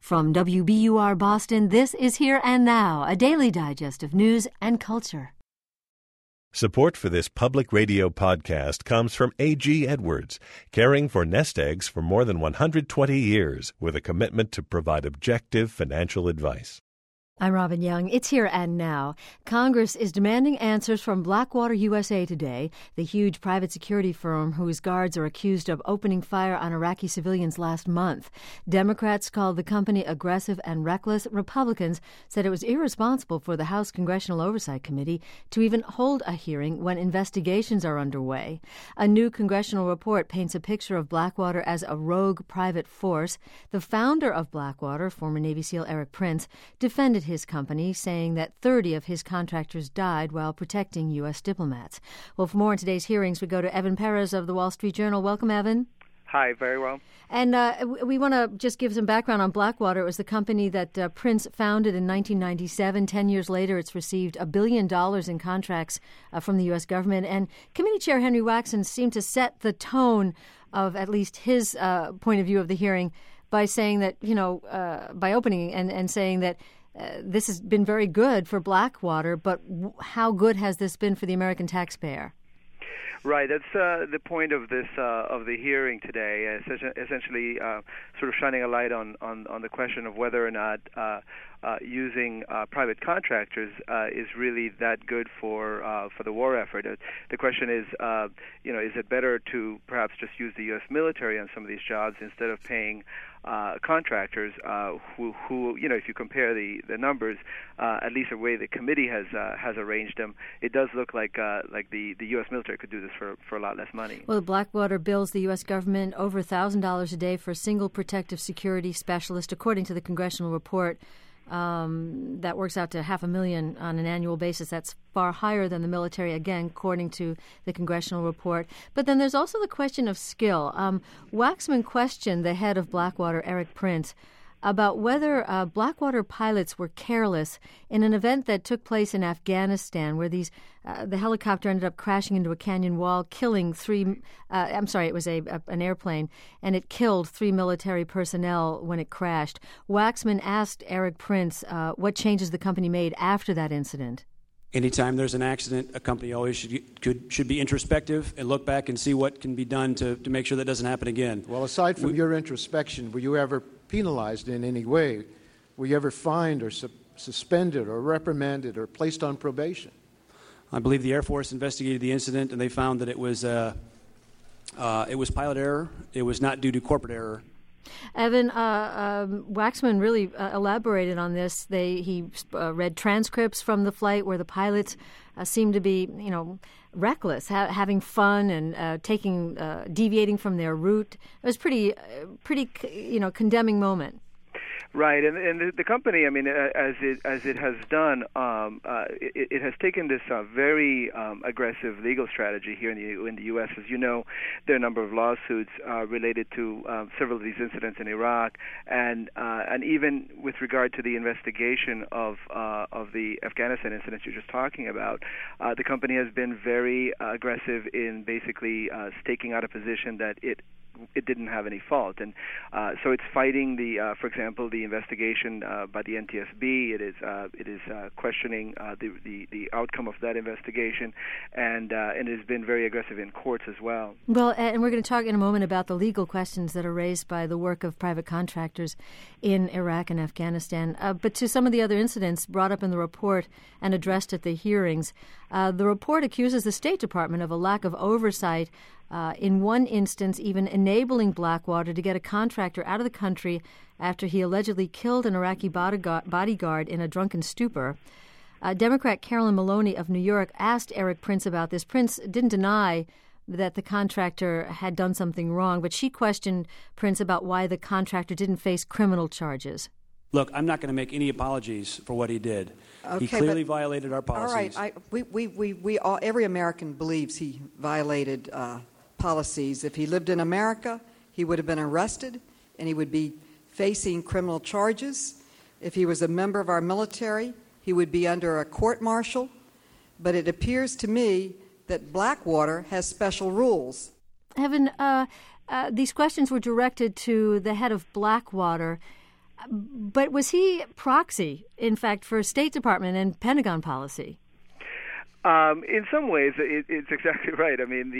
From WBUR Boston, this is Here and Now, a daily digest of news and culture. Support for this public radio podcast comes from A.G. Edwards, caring for nest eggs for more than 120 years with a commitment to provide objective financial advice. I'm Robin Young. It's Here and Now. Congress is demanding answers from Blackwater USA today, the huge private security firm whose guards are accused of opening fire on Iraqi civilians last month. Democrats called the company aggressive and reckless. Republicans said it was irresponsible for the House Congressional Oversight Committee to even hold a hearing when investigations are underway. A new congressional report paints a picture of Blackwater as a rogue private force. The founder of Blackwater, former Navy SEAL Erik Prince, defended his company, saying that 30 of his contractors died while protecting U.S. diplomats. Well, for more on today's hearings, we go to Evan Perez of the Wall Street Journal. Welcome, Evan. Hi, very well. And we want to just give some background on Blackwater. It was the company that Prince founded in 1997. 10 years later, it's received $1 billion in contracts from the U.S. government. And Committee Chair Henry Waxman seemed to set the tone of at least his point of view of the hearing by saying that, by opening and saying that this has been very good for Blackwater, but how good has this been for the American taxpayer? Right, that's the point of this of the hearing today. Essentially, sort of shining a light on the question of whether or not using private contractors is really that good for the war effort. The question is, is it better to perhaps just use the U.S. military on some of these jobs instead of paying contractors who, if you compare the numbers, at least the way the committee has arranged them, it does look like the U.S. military could do this for a lot less money. Well, Blackwater bills the U.S. government over $1,000 a day for a single protective security specialist, according to the congressional report. That works out to $500,000 on an annual basis. That's far higher than the military, again, according to the congressional report. But then there's also the question of skill. Waxman questioned the head of Blackwater, Erik Prince, about whether Blackwater pilots were careless in an event that took place in Afghanistan, where the helicopter ended up crashing into a canyon wall, killing three. It was an airplane, and it killed 3 military personnel when it crashed. Waxman asked Erik Prince what changes the company made after that incident. Anytime there's an accident, a company always should be introspective and look back and see what can be done to make sure that doesn't happen again. Well, aside from your introspection, were you ever penalized in any way? Were you ever fined or suspended or reprimanded or placed on probation? I believe the Air Force investigated the incident, and they found that it was pilot error. It was not due to corporate error. Evan, Waxman really elaborated on this. He read transcripts from the flight where the pilots seemed to be, reckless, having fun and deviating from their route. It was pretty, condemning moment. Right, and the company, I mean, as it has done, it has taken this very aggressive legal strategy here in the U.S. As you know, there are a number of lawsuits related to several of these incidents in Iraq, and even with regard to the investigation of the Afghanistan incidents you're just talking about, the company has been very aggressive in basically staking out a position that it didn't have any fault, and so it's fighting for example, the investigation by the NTSB. It is questioning the outcome of that investigation, and it has been very aggressive in courts as well. Well, and we're going to talk in a moment about the legal questions that are raised by the work of private contractors in Iraq and Afghanistan. But to some of the other incidents brought up in the report and addressed at the hearings, the report accuses the State Department of a lack of oversight. In one instance, even enabling Blackwater to get a contractor out of the country after he allegedly killed an Iraqi bodyguard in a drunken stupor. Democrat Carolyn Maloney of New York asked Erik Prince about this. Prince didn't deny that the contractor had done something wrong, but she questioned Prince about why the contractor didn't face criminal charges. Look, I'm not going to make any apologies for what he did. Okay, he clearly violated our policies. All right, we all, every American believes he violated policies. If he lived in America, he would have been arrested, and he would be facing criminal charges. If he was a member of our military, he would be under a court-martial. But it appears to me that Blackwater has special rules. Evan, these questions were directed to the head of Blackwater. But was he proxy, in fact, for State Department and Pentagon policy? In some ways, it's exactly right. I mean,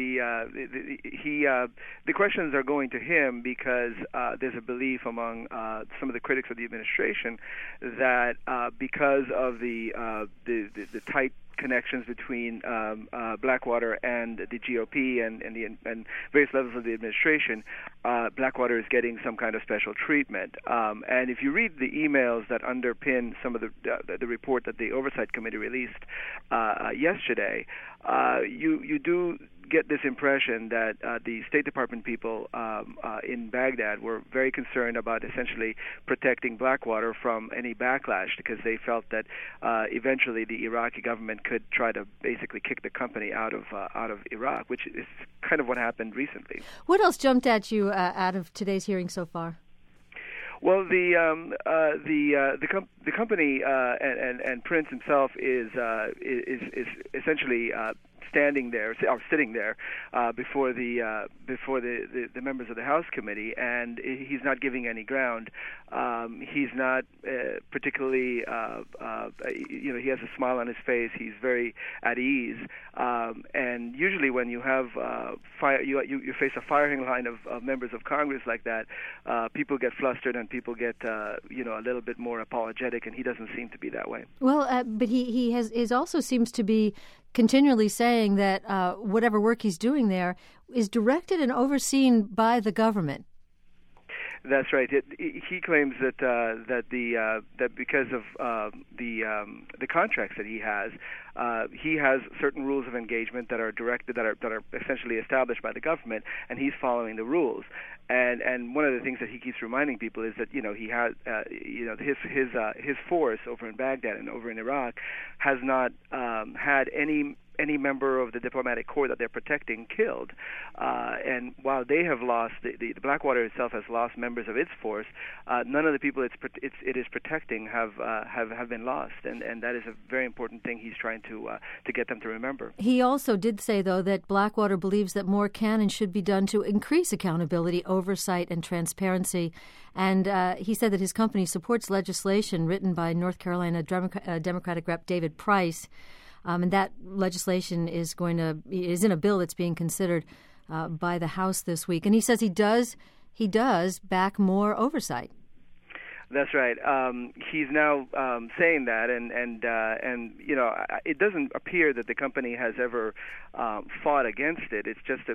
the questions are going to him because there's a belief among some of the critics of the administration that because of the tight connections between Blackwater and the GOP and various levels of the administration, Blackwater is getting some kind of special treatment. And if you read the emails that underpin some of the report that the Oversight Committee released yesterday, you do get this impression that the State Department people in Baghdad were very concerned about essentially protecting Blackwater from any backlash, because they felt that eventually the Iraqi government could try to basically kick the company out of Iraq, which is kind of what happened recently. What else jumped at you out of today's hearing so far? Well, the company and Prince himself is essentially sitting there before the members of the House Committee, and he's not giving any ground. He's not particularly, he has a smile on his face. He's very at ease. And usually, when you have you face a firing line of members of Congress like that, people get flustered and people get a little bit more apologetic, and he doesn't seem to be that way. Well, but he also seems to be continually saying that whatever work he's doing there is directed and overseen by the government. That's right. He claims that because of the contracts that he has certain rules of engagement that are directed, that are essentially established by the government, and he's following the rules. And one of the things that he keeps reminding people is that he has his force over in Baghdad and over in Iraq has not had any member of the diplomatic corps that they're protecting killed. And while they have lost, the Blackwater itself has lost members of its force, none of the people it is protecting have been lost. And that is a very important thing he's trying to get them to remember. He also did say, though, that Blackwater believes that more can and should be done to increase accountability, oversight, and transparency. And he said that his company supports legislation written by North Carolina Democratic Rep. David Price. And that legislation is in a bill that's being considered by the House this week. And he says he does back more oversight. That's right. He's now saying that, and it doesn't appear that the company has ever fought against it. It's just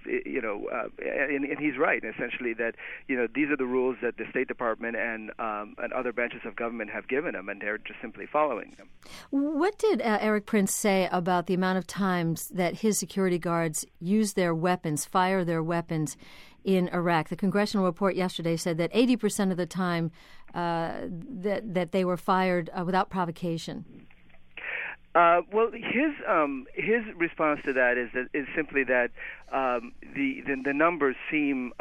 and he's right essentially that these are the rules that the State Department and other branches of government have given them, and they're just simply following them. What did Erik Prince say about the amount of times that his security guards use their weapons, fire their weapons in Iraq? The congressional report yesterday said that 80% of the time that they were fired without provocation. Well, his response to that is simply that the numbers seem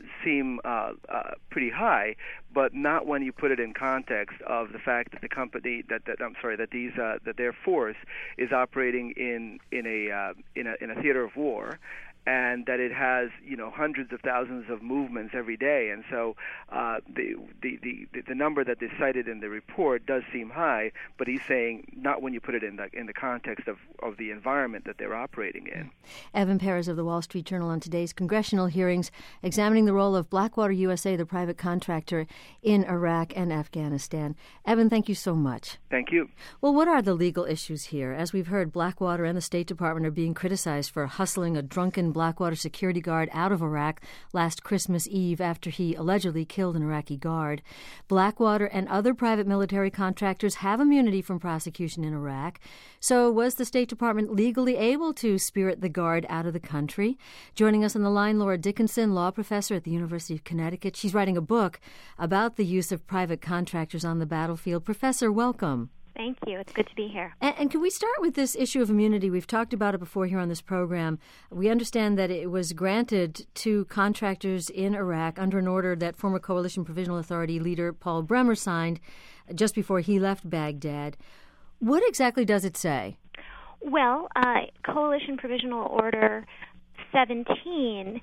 pretty high, but not when you put it in context of the fact that the company that their force is operating in a theater of war, and that it has hundreds of thousands of movements every day, and so the number that is cited in the report does seem high, but he's saying not when you put it in the context of the environment that they're operating in. Evan Perez of the Wall Street Journal on today's congressional hearings examining the role of Blackwater USA, the private contractor, in Iraq and Afghanistan. Evan, thank you so much. Thank you. Well, what are the legal issues here? As we've heard, Blackwater and the State Department are being criticized for hustling a drunken Blackwater security guard out of Iraq last Christmas Eve after he allegedly killed an Iraqi guard. Blackwater and other private military contractors have immunity from prosecution in Iraq. So was the State Department legally able to spirit the guard out of the country? Joining us on the line, Laura Dickinson, law professor at the University of Connecticut. She's writing a book about the use of private contractors on the battlefield. Professor, welcome. Thank you. It's good to be here. And can we start with this issue of immunity? We've talked about it before here on this program. We understand that it was granted to contractors in Iraq under an order that former Coalition Provisional Authority leader Paul Bremer signed just before he left Baghdad. What exactly does it say? Well, Coalition Provisional Order 17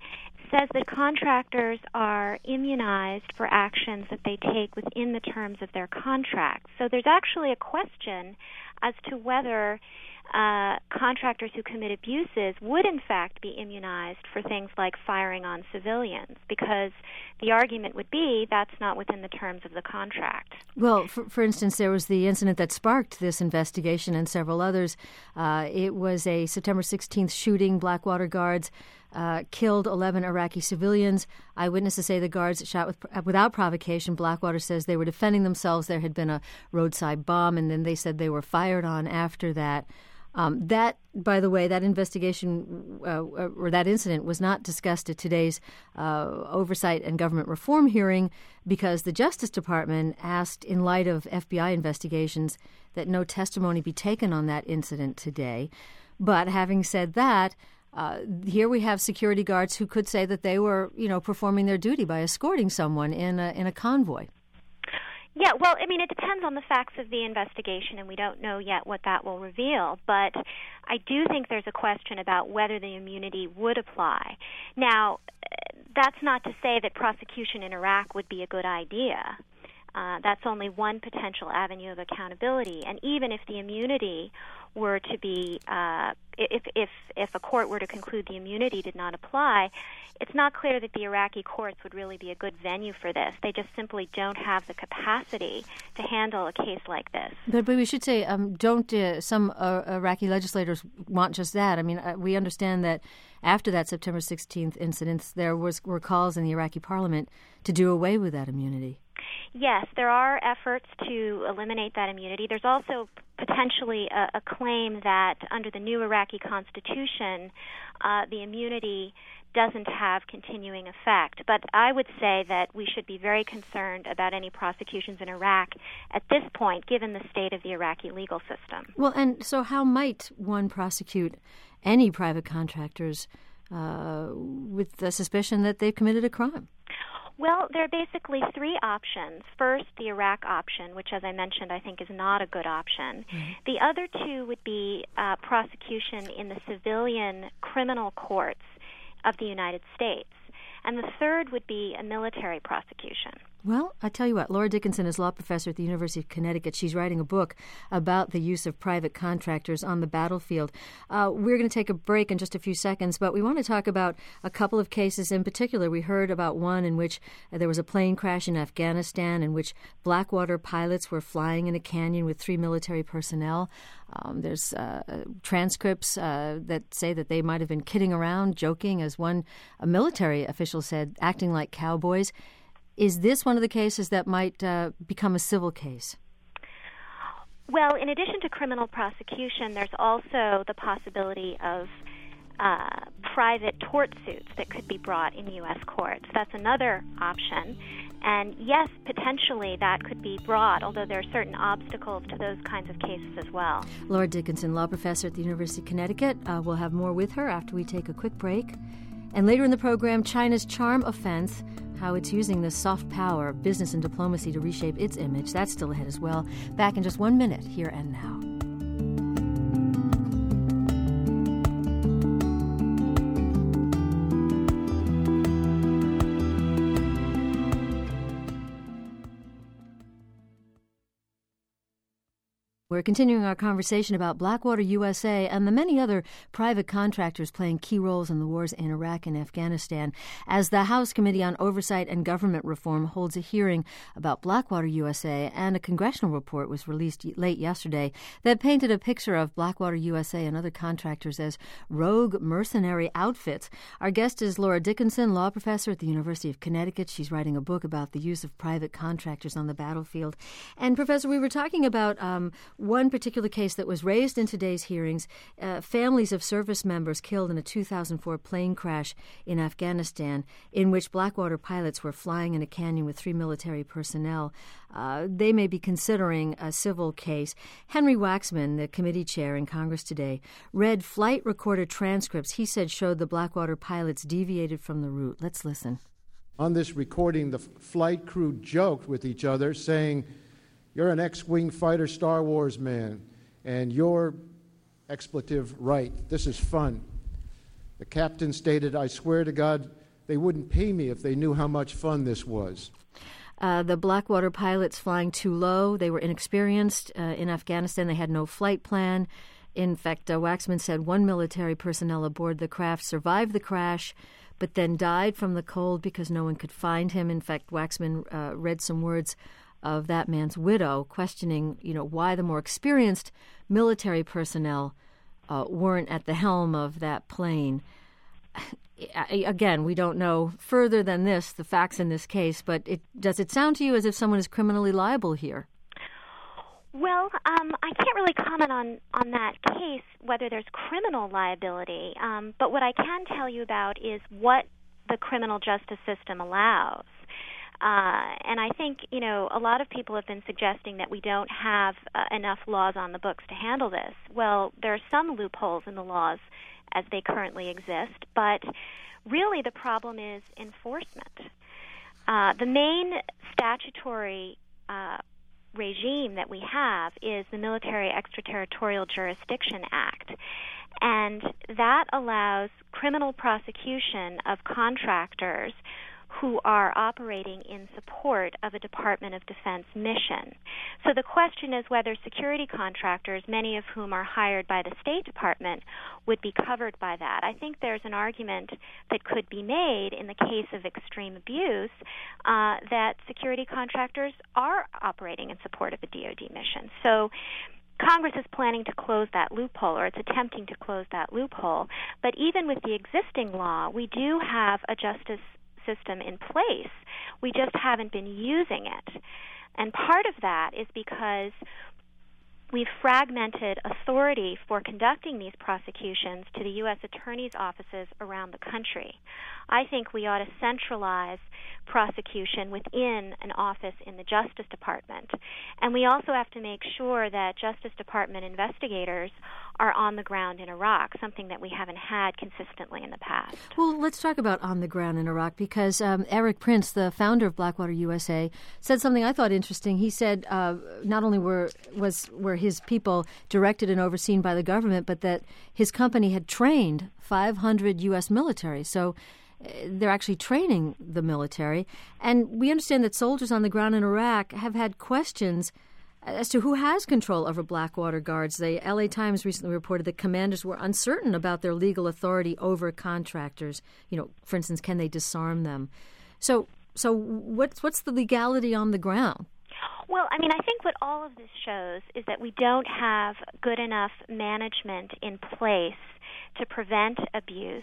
says that contractors are immunized for actions that they take within the terms of their contract. So there's actually a question as to whether contractors who commit abuses would in fact be immunized for things like firing on civilians, because the argument would be that's not within the terms of the contract. Well, for instance, there was the incident that sparked this investigation and several others. It was a September 16th shooting. Blackwater guards killed 11 Iraqi civilians. Eyewitnesses say the guards shot without provocation. Blackwater says they were defending themselves. There had been a roadside bomb, and then they said they were fired on after that. That, by the way, that investigation or that incident was not discussed at today's Oversight and Government Reform hearing because the Justice Department asked, in light of FBI investigations, that no testimony be taken on that incident today. But having said that, here we have security guards who could say that they were, performing their duty by escorting someone in a convoy. Yeah, well, I mean, it depends on the facts of the investigation, and we don't know yet what that will reveal. But I do think there's a question about whether the immunity would apply. Now, that's not to say that prosecution in Iraq would be a good idea. That's only one potential avenue of accountability. And even if the immunity were to be, if a court were to conclude the immunity did not apply, it's not clear that the Iraqi courts would really be a good venue for this. They just simply don't have the capacity to handle a case like this. But we should say, don't some Iraqi legislators want just that? I mean, we understand that after that September 16th incident, there were calls in the Iraqi parliament to do away with that immunity. Yes, there are efforts to eliminate that immunity. There's also potentially a claim that under the new Iraqi constitution, the immunity doesn't have continuing effect. But I would say that we should be very concerned about any prosecutions in Iraq at this point, given the state of the Iraqi legal system. Well, and so how might one prosecute any private contractors with the suspicion that they've committed a crime? Well, there are basically three options. First, the Iraq option, which, as I mentioned, I think is not a good option. Mm-hmm. The other two would be prosecution in the civilian criminal courts of the United States. And the third would be a military prosecution. Well, I tell you what, Laura Dickinson is law professor at the University of Connecticut. She's writing a book about the use of private contractors on the battlefield. We're going to take a break in just a few seconds, but we want to talk about a couple of cases in particular. We heard about one in which there was a plane crash in Afghanistan in which Blackwater pilots were flying in a canyon with 3 military personnel. There's transcripts that say that they might have been kidding around, joking, as one military official said, acting like cowboys. Is this one of the cases that might become a civil case? Well, in addition to criminal prosecution, there's also the possibility of private tort suits that could be brought in U.S. courts. That's another option. And yes, potentially that could be brought, although there are certain obstacles to those kinds of cases as well. Laura Dickinson, law professor at the University of Connecticut. We'll have more with her after we take a quick break. And later in the program, China's charm offense, how it's using the soft power of business and diplomacy to reshape its image. That's still ahead as well. Back in just 1 minute, Here and Now. We're continuing our conversation about Blackwater USA and the many other private contractors playing key roles in the wars in Iraq and Afghanistan as the House Committee on Oversight and Government Reform holds a hearing about Blackwater USA, and a congressional report was released late yesterday that painted a picture of Blackwater USA and other contractors as rogue mercenary outfits. Our guest is Laura Dickinson, law professor at the University of Connecticut. She's writing a book about the use of private contractors on the battlefield. And Professor, we were talking about one particular case that was raised in today's hearings, families of service members killed in a 2004 plane crash in Afghanistan in which Blackwater pilots were flying in a canyon with 3 military personnel. They may be considering a civil case. Henry Waxman, the committee chair in Congress today, read flight recorder transcripts he said showed the Blackwater pilots deviated from the route. Let's listen. On this recording, the flight crew joked with each other, saying, "You're an X-Wing fighter Star Wars man, and you're expletive right. This is fun." The captain stated, "I swear to God, they wouldn't pay me if they knew how much fun this was. The Blackwater pilots flying too low. They were inexperienced. In Afghanistan, they had no flight plan. In fact, Waxman said one military personnel aboard the craft survived the crash, but then died from the cold because no one could find him. In fact, Waxman read some words of that man's widow, questioning, why the more experienced military personnel weren't at the helm of that plane. Again, we don't know further than this, the facts in this case, but does it sound to you as if someone is criminally liable here? Well, I can't really comment on that case, whether there's criminal liability. But what I can tell you about is what the criminal justice system allows. And I think, a lot of people have been suggesting that we don't have enough laws on the books to handle this. Well, there are some loopholes in the laws as they currently exist, but really the problem is enforcement. The main statutory regime that we have is the Military Extraterritorial Jurisdiction Act, and that allows criminal prosecution of contractors who are operating in support of a Department of Defense mission. So the question is whether security contractors, many of whom are hired by the State Department, would be covered by that. I think there's an argument that could be made in the case of extreme abuse that security contractors are operating in support of a DoD mission. So Congress is planning to close that loophole, or it's attempting to close that loophole. But even with the existing law, we do have a justice system in place. We just haven't been using it. And part of that is because we've fragmented authority for conducting these prosecutions to the U.S. attorney's offices around the country. I think we ought to centralize prosecution within an office in the Justice Department. And we also have to make sure that Justice Department investigators are on the ground in Iraq, something that we haven't had consistently in the past. Well, let's talk about on the ground in Iraq, because Eric Prince, the founder of Blackwater USA, said something I thought interesting. He said not only were his people directed and overseen by the government, but that his company had trained 500 U.S. military. So they're actually training the military. And we understand that soldiers on the ground in Iraq have had questions as to who has control over Blackwater guards. The L.A. Times recently reported that commanders were uncertain about their legal authority over contractors. For instance, can they disarm them? So what's the legality on the ground? Well, I think what all of this shows is that we don't have good enough management in place to prevent abuse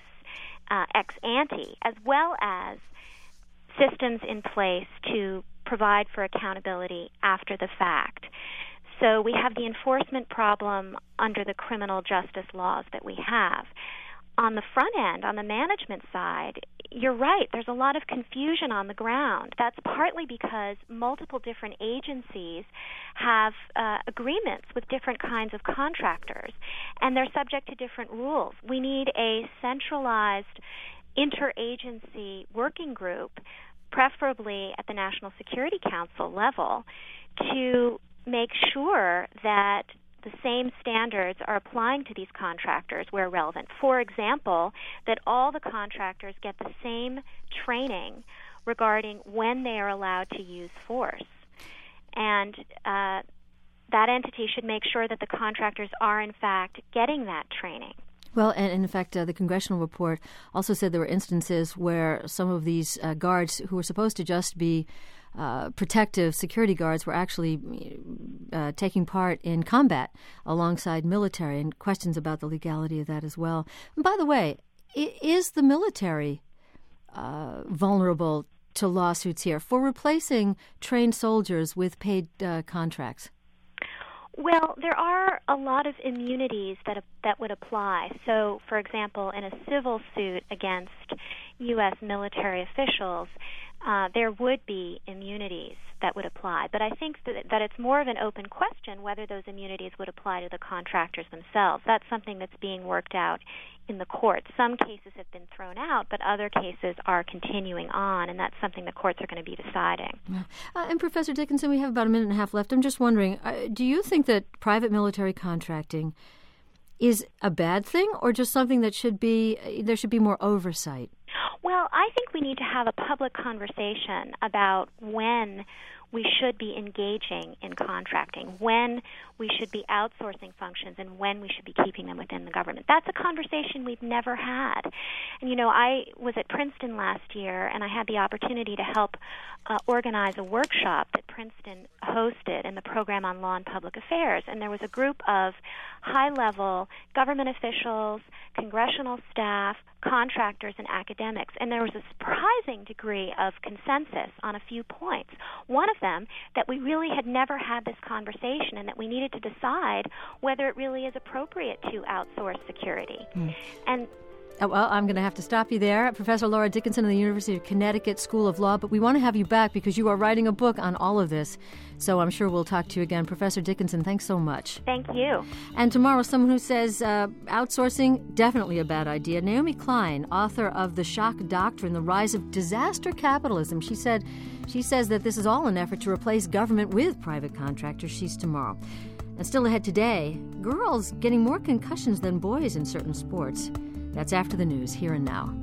ex ante, as well as systems in place to provide for accountability after the fact. So we have the enforcement problem under the criminal justice laws that we have. On the front end, on the management side, you're right, there's a lot of confusion on the ground. That's partly because multiple different agencies have agreements with different kinds of contractors, and they're subject to different rules. We need a centralized interagency working group, preferably at the National Security Council level, to make sure that the same standards are applying to these contractors where relevant. For example, that all the contractors get the same training regarding when they are allowed to use force. And that entity should make sure that the contractors are, in fact, getting that training. Well, and in fact, the congressional report also said there were instances where some of these guards who were supposed to just be protective security guards were actually taking part in combat alongside military, and questions about the legality of that as well. And by the way, is the military vulnerable to lawsuits here for replacing trained soldiers with paid contracts? Well, there are a lot of immunities that would apply. So, for example, in a civil suit against U.S. military officials, there would be immunities that would apply. But I think that it's more of an open question whether those immunities would apply to the contractors themselves. That's something that's being worked out in the courts. Some cases have been thrown out, but other cases are continuing on, and that's something the courts are going to be deciding. And Professor Dickinson, we have about a minute and a half left. I'm just wondering, do you think that private military contracting is a bad thing, or just something that there should be more oversight? Well, I think we need to have a public conversation about when we should be engaging in contracting, when we should be outsourcing functions, and when we should be keeping them within the government. That's a conversation we've never had. And, I was at Princeton last year, and I had the opportunity to help organize a workshop that Princeton hosted in the program on law and public affairs. And there was a group of high-level government officials, congressional staff, contractors, and academics. And there was a surprising degree of consensus on a few points. One of them, that we really had never had this conversation and that we needed to decide whether it really is appropriate to outsource security. And well, I'm going to have to stop you there. Professor Laura Dickinson of the University of Connecticut School of Law, but we want to have you back because you are writing a book on all of this. So I'm sure we'll talk to you again. Professor Dickinson, thanks so much. Thank you. And tomorrow, someone who says outsourcing, definitely a bad idea. Naomi Klein, author of The Shock Doctrine, The Rise of Disaster Capitalism. She says that this is all an effort to replace government with private contractors. She's tomorrow. And still ahead today, girls getting more concussions than boys in certain sports. That's after the news, Here and Now.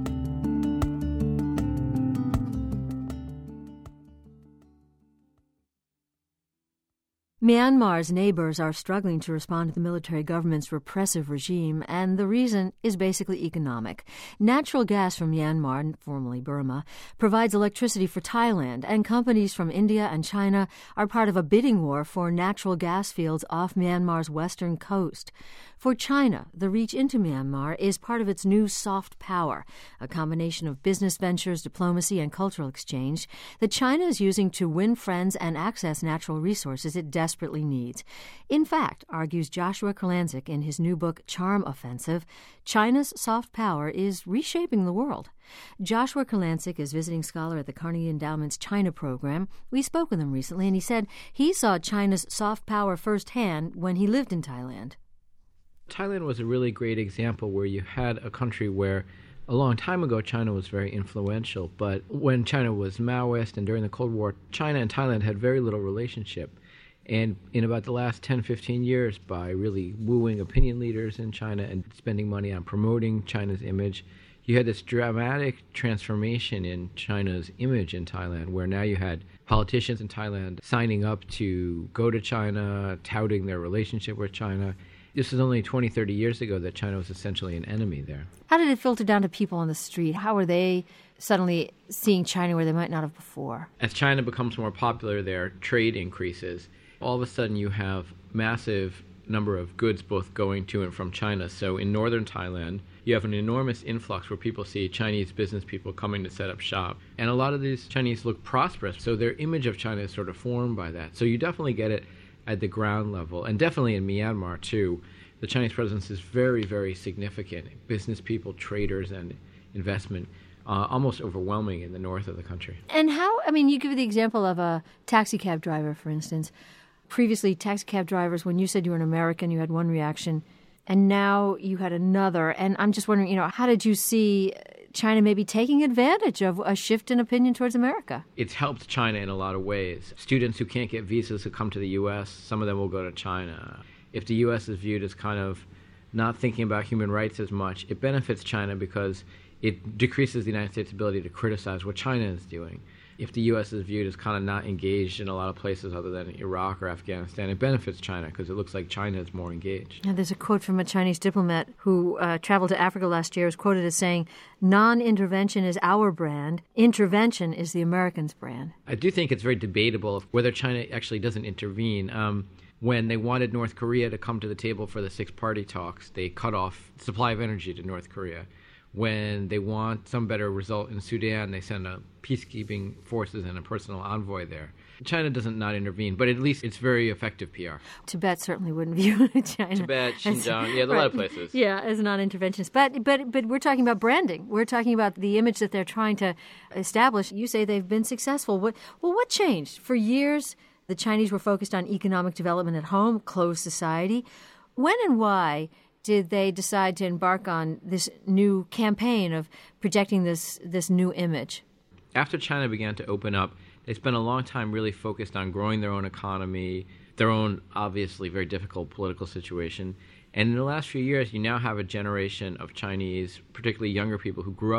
Myanmar's neighbors are struggling to respond to the military government's repressive regime, and the reason is basically economic. Natural gas from Myanmar, formerly Burma, provides electricity for Thailand, and companies from India and China are part of a bidding war for natural gas fields off Myanmar's western coast. For China, the reach into Myanmar is part of its new soft power, a combination of business ventures, diplomacy, and cultural exchange that China is using to win friends and access natural resources it desperately needs. In fact, argues Joshua Kurlantzick in his new book, Charm Offensive, China's soft power is reshaping the world. Joshua Kurlantzick is visiting scholar at the Carnegie Endowment's China program. We spoke with him recently, and he said he saw China's soft power firsthand when he lived in Thailand. Thailand was a really great example where you had a country where a long time ago China was very influential, but when China was Maoist and during the Cold War, China and Thailand had very little relationship. And in about the last 10, 15 years, by really wooing opinion leaders in China and spending money on promoting China's image, you had this dramatic transformation in China's image in Thailand, where now you had politicians in Thailand signing up to go to China, touting their relationship with China. This was only 20, 30 years ago that China was essentially an enemy there. How did it filter down to people on the street? How were they suddenly seeing China where they might not have before? As China becomes more popular there, trade increases. All of a sudden you have massive number of goods both going to and from China. So in northern Thailand, you have an enormous influx where people see Chinese business people coming to set up shop. And a lot of these Chinese look prosperous, so their image of China is sort of formed by that. So you definitely get it at the ground level, and definitely in Myanmar too. The Chinese presence is very, very significant. Business people, traders, and investment, almost overwhelming in the north of the country. And you give the example of a taxi cab driver, for instance. Previously, taxi cab drivers, when you said you were an American, you had one reaction, and now you had another. And I'm just wondering, how did you see China maybe taking advantage of a shift in opinion towards America? It's helped China in a lot of ways. Students who can't get visas to come to the U.S., some of them will go to China. If the U.S. is viewed as kind of not thinking about human rights as much, it benefits China because it decreases the United States' ability to criticize what China is doing. If the U.S. is viewed as kind of not engaged in a lot of places other than Iraq or Afghanistan, it benefits China because it looks like China is more engaged. Now, there's a quote from a Chinese diplomat who traveled to Africa last year, is quoted as saying, "Non-intervention is our brand, intervention is the Americans' brand." I do think it's very debatable whether China actually doesn't intervene. When they wanted North Korea to come to the table for the six-party talks, they cut off the supply of energy to North Korea. When they want some better result in Sudan, they send a peacekeeping forces and a personal envoy there. China doesn't not intervene, but at least it's very effective PR. Tibet certainly wouldn't view China. Tibet, Xinjiang, there are a lot of places. Yeah, as non-interventionist. But we're talking about branding. We're talking about the image that they're trying to establish. You say they've been successful. What changed? For years, the Chinese were focused on economic development at home, closed society. When and why did they decide to embark on this new campaign of projecting this new image? After China began to open up, they spent a long time really focused on growing their own economy, their own obviously very difficult political situation. And in the last few years, you now have a generation of Chinese, particularly younger people, who grew up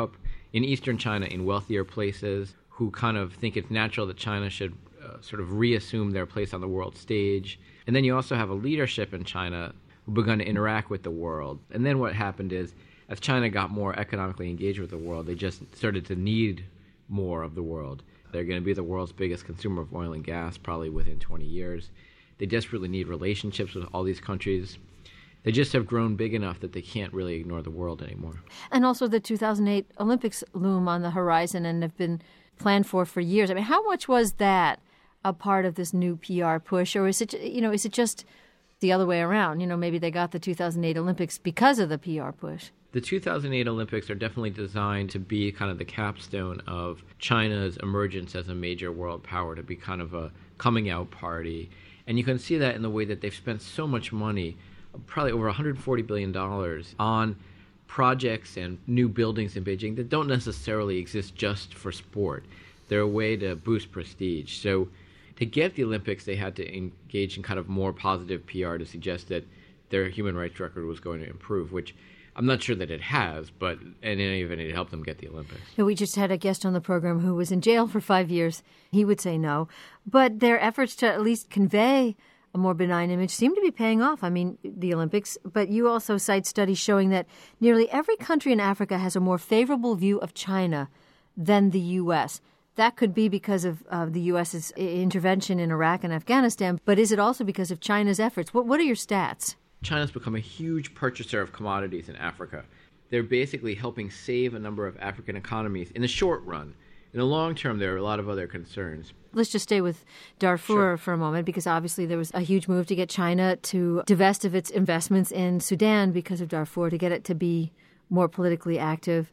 in eastern China, in wealthier places, who kind of think it's natural that China should sort of reassume their place on the world stage. And then you also have a leadership in China who begun to interact with the world. And then what happened is, as China got more economically engaged with the world, they just started to need more of the world. They're going to be the world's biggest consumer of oil and gas probably within 20 years. They desperately need relationships with all these countries. They just have grown big enough that they can't really ignore the world anymore. And also the 2008 Olympics loom on the horizon and have been planned for years. I mean, how much was that a part of this new PR push, or is it just the other way around? Maybe they got the 2008 Olympics because of the PR push. The 2008 Olympics are definitely designed to be kind of the capstone of China's emergence as a major world power, to be kind of a coming out party. And you can see that in the way that they've spent so much money, probably over $140 billion, on projects and new buildings in Beijing that don't necessarily exist just for sport. They're a way to boost prestige. So to get the Olympics, they had to engage in kind of more positive PR to suggest that their human rights record was going to improve, which I'm not sure that it has, but in any event, it helped them get the Olympics. We just had a guest on the program who was in jail for 5 years. He would say no. But their efforts to at least convey a more benign image seem to be paying off. I mean, the Olympics. But you also cite studies showing that nearly every country in Africa has a more favorable view of China than the U.S. That could be because of the U.S.'s intervention in Iraq and Afghanistan, but is it also because of China's efforts? What are your stats? China's become a huge purchaser of commodities in Africa. They're basically helping save a number of African economies in the short run. In the long term, there are a lot of other concerns. Let's just stay with Darfur for a moment, because obviously there was a huge move to get China to divest of its investments in Sudan because of Darfur, to get it to be more politically active.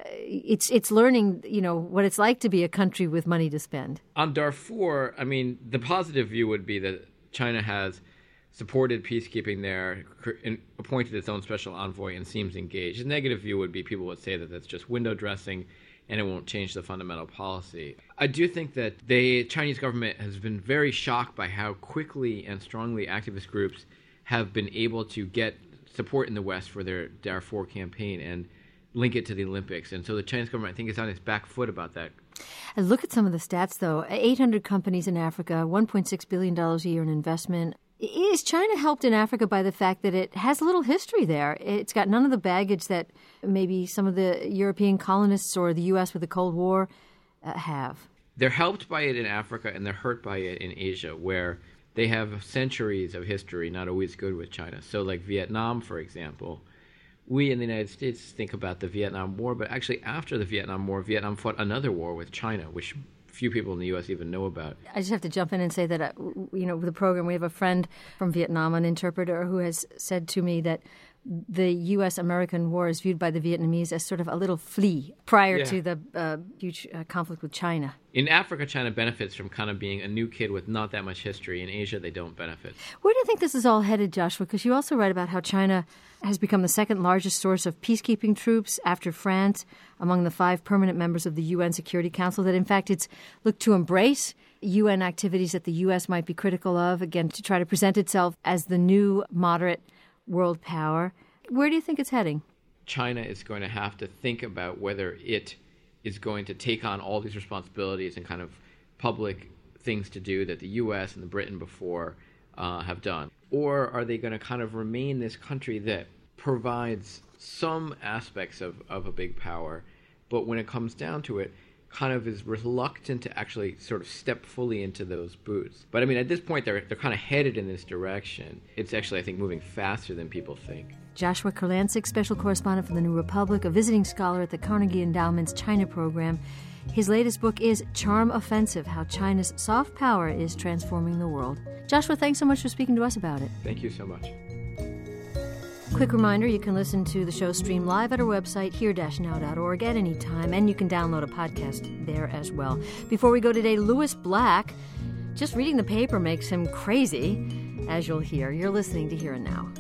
It's learning, what it's like to be a country with money to spend. On Darfur, I mean, the positive view would be that China has supported peacekeeping there, appointed its own special envoy, and seems engaged. The negative view would be people would say that that's just window dressing and it won't change the fundamental policy. I do think that the Chinese government has been very shocked by how quickly and strongly activist groups have been able to get support in the West for their Darfur campaign and link it to the Olympics. And so the Chinese government, I think, is on its back foot about that. And look at some of the stats, though. 800 companies in Africa, $1.6 billion a year in investment. Is China helped in Africa by the fact that it has a little history there? It's got none of the baggage that maybe some of the European colonists or the U.S. with the Cold War have. They're helped by it in Africa, and they're hurt by it in Asia, where they have centuries of history not always good with China. So like Vietnam, for example, we in the United States think about the Vietnam War, but actually after the Vietnam War, Vietnam fought another war with China, which few people in the U.S. even know about. I just have to jump in and say that, with the program, we have a friend from Vietnam, an interpreter, who has said to me that the U.S.-American war is viewed by the Vietnamese as sort of a little flea prior to the huge conflict with China. In Africa, China benefits from kind of being a new kid with not that much history. In Asia, they don't benefit. Where do you think this is all headed, Joshua? Because you also write about how China has become the second largest source of peacekeeping troops after France among the 5 permanent members of the UN Security Council, that in fact it's looked to embrace UN activities that the U.S. might be critical of, again, to try to present itself as the new moderate world power. Where do you think it's heading? China is going to have to think about whether it is going to take on all these responsibilities and kind of public things to do that the U.S. and the Britain before have done. Or are they going to kind of remain this country that provides some aspects of a big power, but when it comes down to it, kind of is reluctant to actually sort of step fully into those boots. But I mean, at this point, they're kind of headed in this direction. It's actually, I think, moving faster than people think. Joshua Kurlansik, special correspondent for The New Republic, a visiting scholar at the Carnegie Endowment's China program. His latest book is Charm Offensive, How China's Soft Power is Transforming the World. Joshua, thanks so much for speaking to us about it. Thank you so much. Quick reminder, you can listen to the show stream live at our website, here-now.org, at any time, and you can download a podcast there as well. Before we go today, Lewis Black, just reading the paper makes him crazy, as you'll hear. You're listening to Here and Now.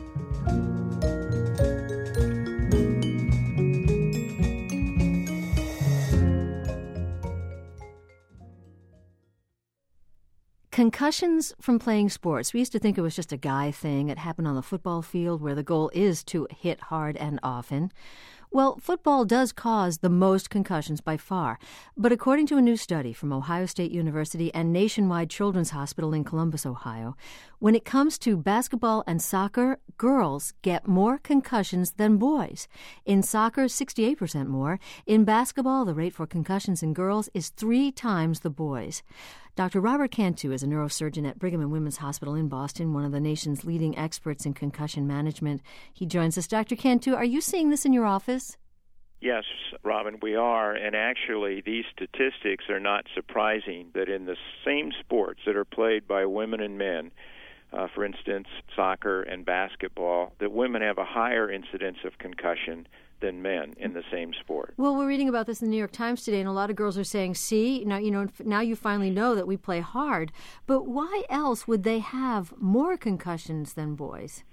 Concussions from playing sports. We used to think it was just a guy thing. It happened on the football field where the goal is to hit hard and often. Well, football does cause the most concussions by far. But according to a new study from Ohio State University and Nationwide Children's Hospital in Columbus, Ohio, when it comes to basketball and soccer, girls get more concussions than boys. In soccer, 68% more. In basketball, the rate for concussions in girls is 3 times the boys. Dr. Robert Cantu is a neurosurgeon at Brigham and Women's Hospital in Boston, one of the nation's leading experts in concussion management. He joins us. Dr. Cantu, are you seeing this in your office? Yes, Robin, we are. And actually, these statistics are not surprising that in the same sports that are played by women and men, for instance, soccer and basketball, that women have a higher incidence of concussion than men in the same sport. Well, we're reading about this in the New York Times today, and a lot of girls are saying, see, now you finally know that we play hard. But why else would they have more concussions than boys?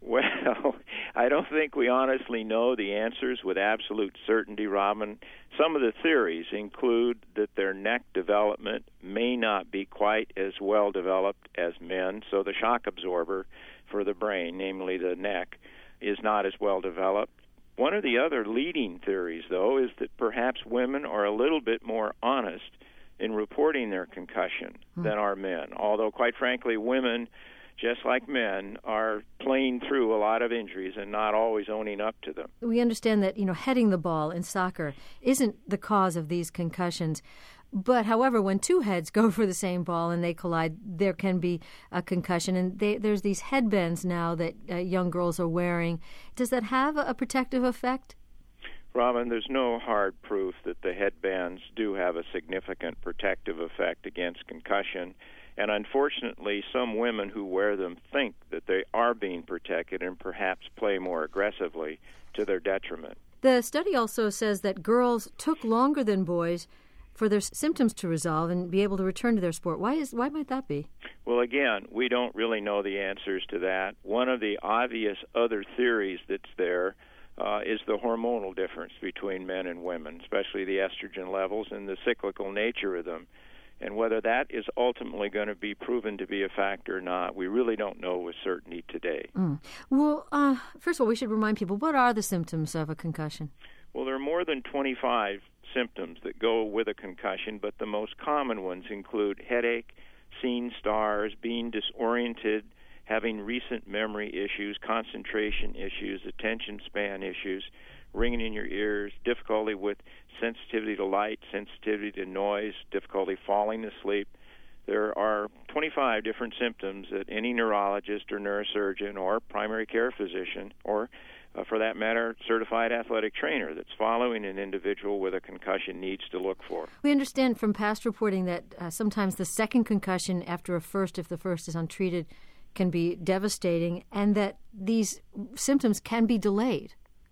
Well, I don't think we honestly know the answers with absolute certainty, Robin. Some of the theories include that their neck development may not be quite as well developed as men, so the shock absorber for the brain, namely the neck, is not as well developed. One of the other leading theories, though, is that perhaps women are a little bit more honest in reporting their concussion than are men, although, quite frankly, women, just like men, are playing through a lot of injuries and not always owning up to them. We understand that, heading the ball in soccer isn't the cause of these concussions. But, however, when 2 heads go for the same ball and they collide, there can be a concussion. And there's these headbands now that young girls are wearing. Does that have a protective effect? Robin, there's no hard proof that the headbands do have a significant protective effect against concussion. And unfortunately, some women who wear them think that they are being protected and perhaps play more aggressively to their detriment. The study also says that girls took longer than boys for their symptoms to resolve and be able to return to their sport. Why might that be? Well, again, we don't really know the answers to that. One of the obvious other theories that's there is the hormonal difference between men and women, especially the estrogen levels and the cyclical nature of them. And whether that is ultimately going to be proven to be a factor or not, we really don't know with certainty today. Well, first of all, we should remind people, what are the symptoms of a concussion? Well, there are more than 25 symptoms that go with a concussion, but the most common ones include headache, seeing stars, being disoriented, having recent memory issues, concentration issues, attention span issues, ringing in your ears, difficulty with sensitivity to light, sensitivity to noise, difficulty falling asleep. There are 25 different symptoms that any neurologist or neurosurgeon or primary care physician or, for that matter, certified athletic trainer that's following an individual with a concussion needs to look for. We understand from past reporting that sometimes the second concussion after a first, if the first is untreated, can be devastating, and that these symptoms can be delayed.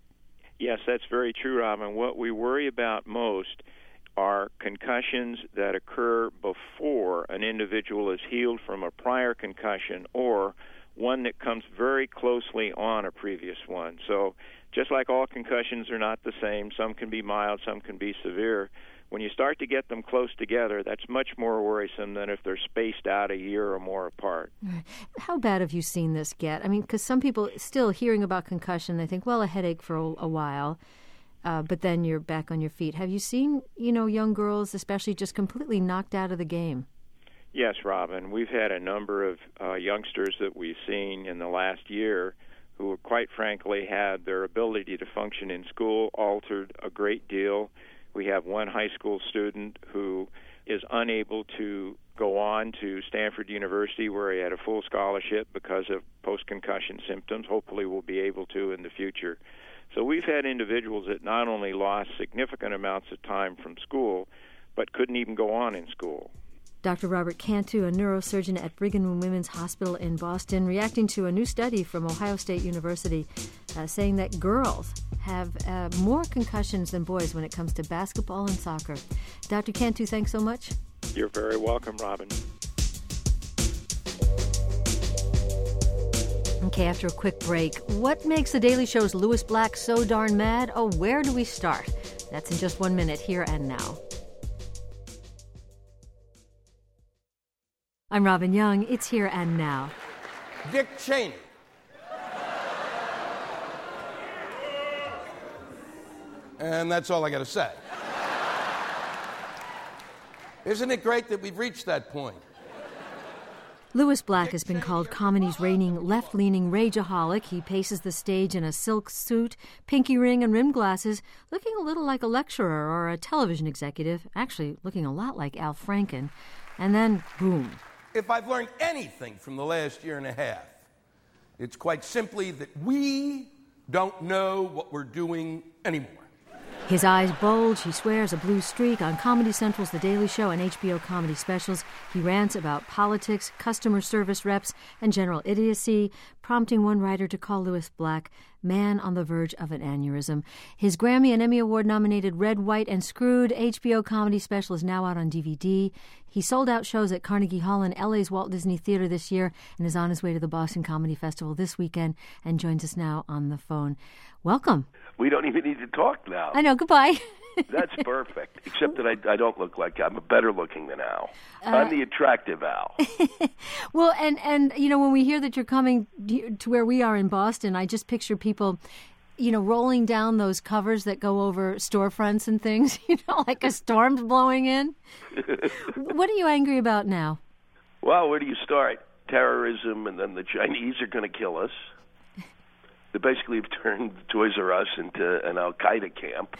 Yes, that's very true, Robin. What we worry about most are concussions that occur before an individual is healed from a prior concussion or one that comes very closely on a previous one. So just like all concussions are not the same, some can be mild, some can be severe. When you start to get them close together, that's much more worrisome than if they're spaced out a year or more apart. How bad have you seen this get? I mean, because some people still hearing about concussion, they think, well, a headache for a while, but then you're back on your feet. Have you seen, young girls especially just completely knocked out of the game? Yes, Robin. We've had a number of youngsters that we've seen in the last year who, quite frankly, had their ability to function in school altered a great deal. We have one high school student who is unable to go on to Stanford University, where he had a full scholarship because of post-concussion symptoms. Hopefully we'll be able to in the future. So we've had individuals that not only lost significant amounts of time from school, but couldn't even go on in school. Dr. Robert Cantu, a neurosurgeon at Brigham and Women's Hospital in Boston, reacting to a new study from Ohio State University saying that girls have more concussions than boys when it comes to basketball and soccer. Dr. Cantu, thanks so much. You're very welcome, Robin. Okay, after a quick break, what makes The Daily Show's Louis Black so darn mad? Oh, where do we start? That's in just 1 minute, here and now. I'm Robin Young. It's Here and Now. Dick Cheney. And that's all I got to say. Isn't it great that we've reached that point? Louis Black has been called comedy's reigning left-leaning rageaholic. He paces the stage in a silk suit, pinky ring, and rimmed glasses, looking a little like a lecturer or a television executive, actually looking a lot like Al Franken. And then, boom. If I've learned anything from the last year and a half, it's quite simply that we don't know what we're doing anymore. His eyes bulge, he swears a blue streak on Comedy Central's The Daily Show and HBO comedy specials. He rants about politics, customer service reps, and general idiocy, prompting one writer to call Louis Black man on the verge of an aneurysm. His Grammy and Emmy Award-nominated Red, White, and Screwed HBO comedy special is now out on DVD. He sold out shows at Carnegie Hall and LA's Walt Disney Theater this year and is on his way to the Boston Comedy Festival this weekend and joins us now on the phone. Welcome. We don't even need to talk now. I know. Goodbye. That's perfect. Except that I don't look like I'm better looking than Al. I'm the attractive Al. Well, and you know, when we hear that you're coming to where we are in Boston, I just picture people, you know, rolling down those covers that go over storefronts and things, you know, like a storm's blowing in. What are you angry about now? Well, where do you start? Terrorism, and then the Chinese are going to kill us. They basically have turned Toys R Us into an Al-Qaeda camp.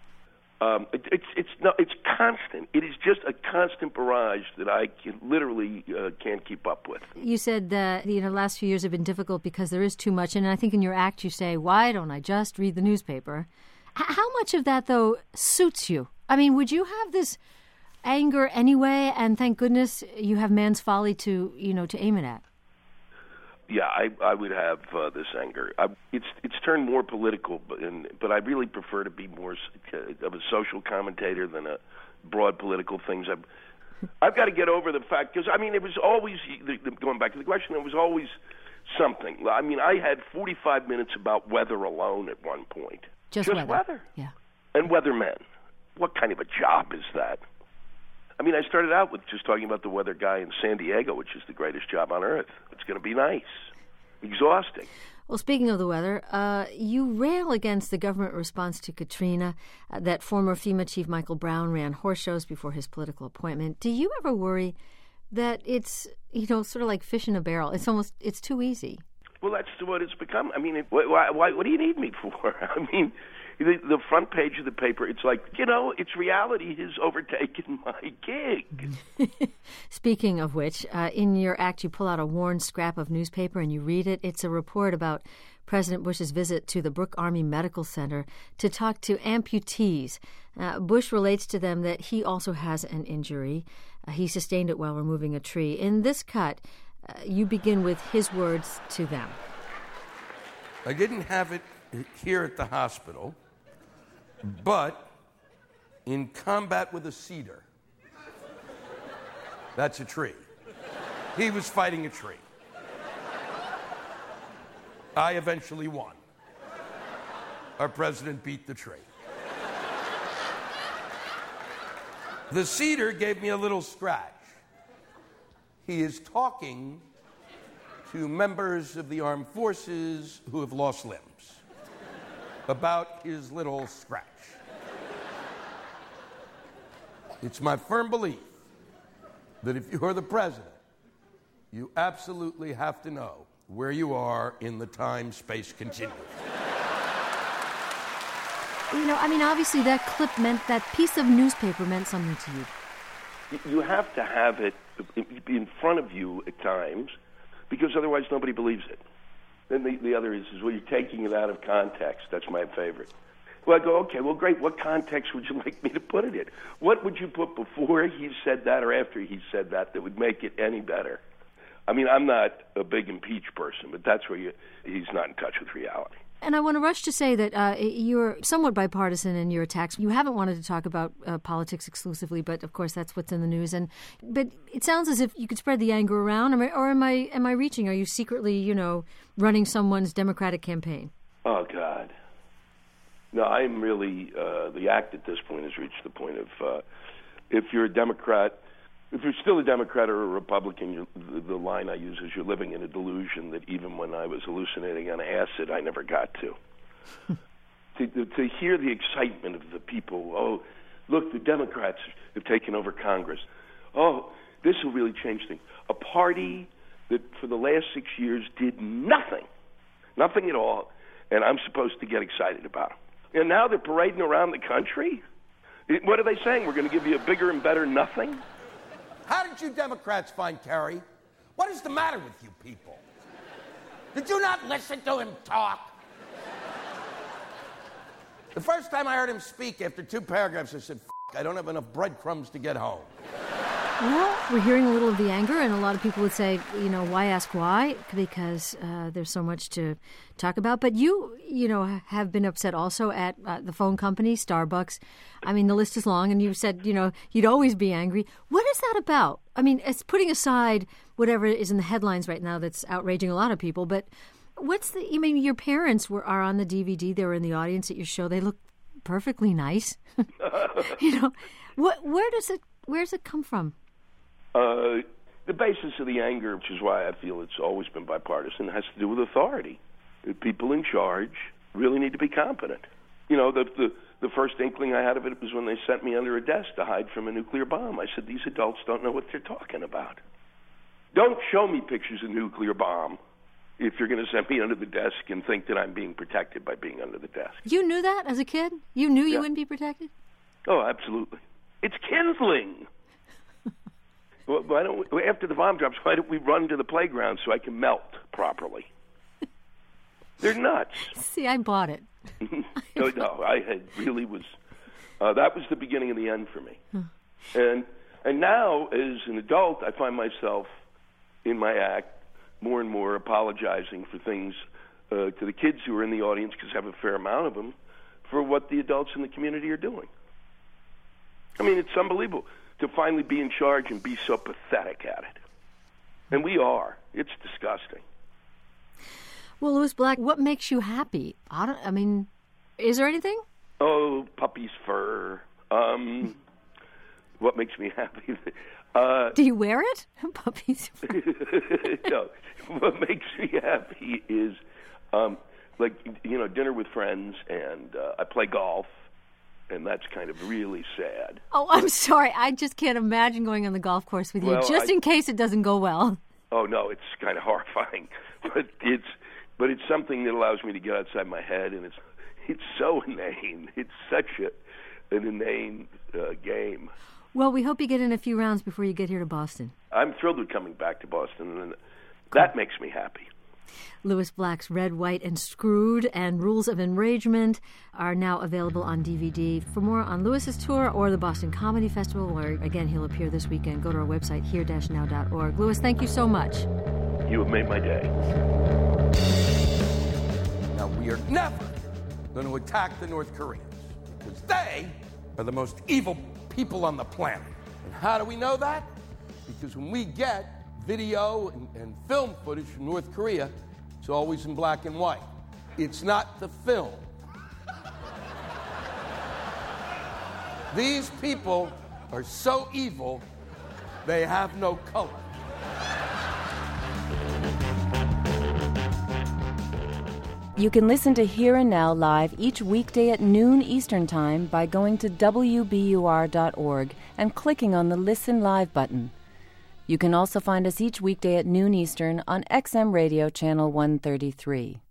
It's constant. It is just a constant barrage that I literally can't keep up with. You said that the last few years have been difficult because there is too much, and I think in your act you say, "Why don't I just read the newspaper?" How much of that though suits you? I mean, would you have this anger anyway? And thank goodness you have Man's Folly to aim it at. Yeah, I would have this anger. It's turned more political, but I really prefer to be more of a social commentator than a broad political things. I've got to get over the fact, because, I mean, it was always, going back to the question, it was always something. I mean, I had 45 minutes about weather alone at one point. Just weather. Yeah. And weathermen. What kind of a job is that? I mean, I started out with just talking about the weather guy in San Diego, which is the greatest job on earth. It's going to be nice. Exhausting. Well, speaking of the weather, you rail against the government response to Katrina, that former FEMA chief Michael Brown ran horse shows before his political appointment. Do you ever worry that it's, sort of like fish in a barrel? It's too easy. Well, that's what it's become. I mean, what do you need me for? I mean, the front page of the paper, it's like, it's reality has overtaken my gig. Speaking of which, in your act, you pull out a worn scrap of newspaper and you read it. It's a report about President Bush's visit to the Brooke Army Medical Center to talk to amputees. Bush relates to them that he also has an injury. He sustained it while removing a tree. In this cut, you begin with his words to them. I didn't have it here at the hospital, but in combat with a cedar. That's a tree. He was fighting a tree. I eventually won. Our president beat the tree. The cedar gave me a little scratch. He is talking to members of the armed forces who have lost limbs about his little scratch. It's my firm belief that if you're the president, you absolutely have to know where you are in the time-space continuum. Obviously that clip that piece of newspaper meant something to you. You have to have it in front of you at times, because otherwise nobody believes it. Then the other is well, you're taking it out of context. That's my favorite. Well, I go, okay, well, great. What context would you like me to put it in? What would you put before he said that or after he said that would make it any better? I mean, I'm not a big impeach person, but that's where he's not in touch with reality. And I want to rush to say that you're somewhat bipartisan in your attacks. You haven't wanted to talk about politics exclusively, but of course that's what's in the news. But it sounds as if you could spread the anger around. Or am I reaching? Are you secretly, running someone's Democratic campaign? Oh God, no! I'm really the act at this point has reached the point of if you're a Democrat. If you're still a Democrat or a Republican, the line I use is you're living in a delusion that even when I was hallucinating on acid, I never got to. to hear the excitement of the people. Oh, look, the Democrats have taken over Congress. Oh, this will really change things. A party that for the last 6 years did nothing at all, and I'm supposed to get excited about them. And now they're parading around the country? What are they saying? We're going to give you a bigger and better nothing? How did you Democrats find Kerry? What is the matter with you people? Did you not listen to him talk? The first time I heard him speak, after 2 paragraphs, I said, I don't have enough breadcrumbs to get home. Well, we're hearing a little of the anger, and a lot of people would say, why ask why? Because there's so much to talk about. But you have been upset also at the phone company, Starbucks. I mean, the list is long, and you said, you'd always be angry. What is that about? I mean, it's putting aside whatever is in the headlines right now that's outraging a lot of people, but your parents are on the DVD. They were in the audience at your show. They look perfectly nice. Where does it come from? The basis of the anger, which is why I feel it's always been bipartisan, has to do with authority. The people in charge really need to be competent. The first inkling I had of it was when they sent me under a desk to hide from a nuclear bomb. I said, these adults don't know what they're talking about. Don't show me pictures of a nuclear bomb if you're going to send me under the desk and think that I'm being protected by being under the desk. You knew that as a kid? You knew you wouldn't be protected? Oh, absolutely. It's kindling. Well, after the bomb drops, why don't we run to the playground so I can melt properly? They're nuts. See, I bought it. No, I really was. That was the beginning of the end for me. And now, as an adult, I find myself in my act more and more apologizing for things to the kids who are in the audience, because I have a fair amount of them, for what the adults in the community are doing. I mean, it's unbelievable to finally be in charge and be so pathetic at it. And we are. It's disgusting. Well, Louis Black, what makes you happy? Is there anything? Oh, puppy's fur. What makes me happy? Do you wear it? Puppy's fur. No. What makes me happy is, dinner with friends, and I play golf. And that's kind of really sad. Oh, I'm sorry. I just can't imagine going on the golf course with you, in case it doesn't go well. Oh, no, it's kind of horrifying. But it's something that allows me to get outside my head, and it's so inane. It's such an inane game. Well, we hope you get in a few rounds before you get here to Boston. I'm thrilled with coming back to Boston, and that makes me happy. Louis Black's Red, White, and Screwed and Rules of Enragement are now available on DVD. For more on Louis's tour or the Boston Comedy Festival, where, again, he'll appear this weekend, go to our website, here-now.org. Louis, thank you so much. You have made my day. Now, we are never going to attack the North Koreans, because they are the most evil people on the planet. And how do we know that? Because when we get video and film footage from North Korea, it's always in black and white. It's not the film. These people are so evil, they have no color. You can listen to Here and Now live each weekday at noon Eastern Time by going to WBUR.org and clicking on the Listen Live button. You can also find us each weekday at noon Eastern on XM Radio Channel 133.